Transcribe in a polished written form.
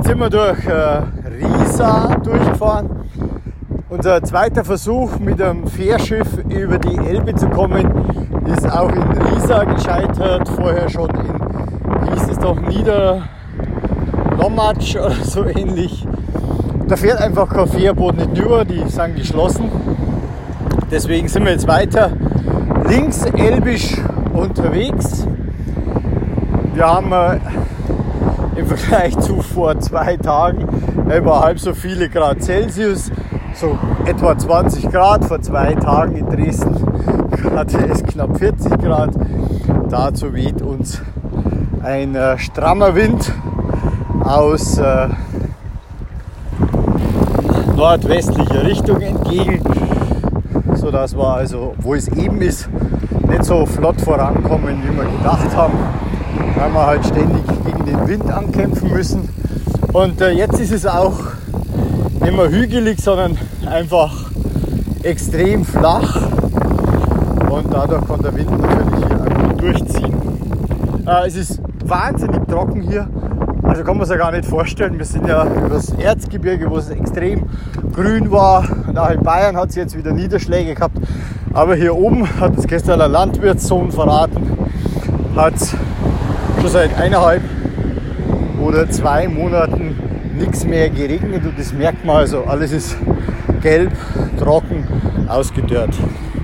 Jetzt sind wir durch Riesa durchgefahren. Unser zweiter Versuch mit einem Fährschiff über die Elbe zu kommen, ist auch in Riesa gescheitert. Vorher schon in, hieß es doch, Niederlommatsch oder so ähnlich. Da fährt einfach kein Fährboot nicht rüber, die sind geschlossen. Deswegen sind wir jetzt weiter links elbisch unterwegs. Wir haben im Vergleich zu vor 2 Tagen über halb so viele Grad Celsius, so etwa 20 Grad. Vor 2 Tagen in Dresden hatte es knapp 40 Grad. Dazu weht uns ein strammer Wind aus nordwestlicher Richtung entgegen, sodass wir also, wo es eben ist, nicht so flott vorankommen, wie wir gedacht haben, weil wir halt ständig gegen den Wind ankämpfen müssen. Und jetzt ist es auch nicht mehr hügelig, sondern einfach extrem flach und dadurch kann der Wind natürlich hier auch gut durchziehen. Es ist wahnsinnig trocken hier, also kann man es ja gar nicht vorstellen. Wir sind ja über das Erzgebirge, wo es extrem grün war, und auch in Bayern hat es jetzt wieder Niederschläge gehabt, aber hier oben hat es gestern ein Landwirtssohn verraten, hat schon seit 1,5 oder 2 Monaten nichts mehr geregnet, und das merkt man, also alles ist gelb, trocken, ausgedörrt.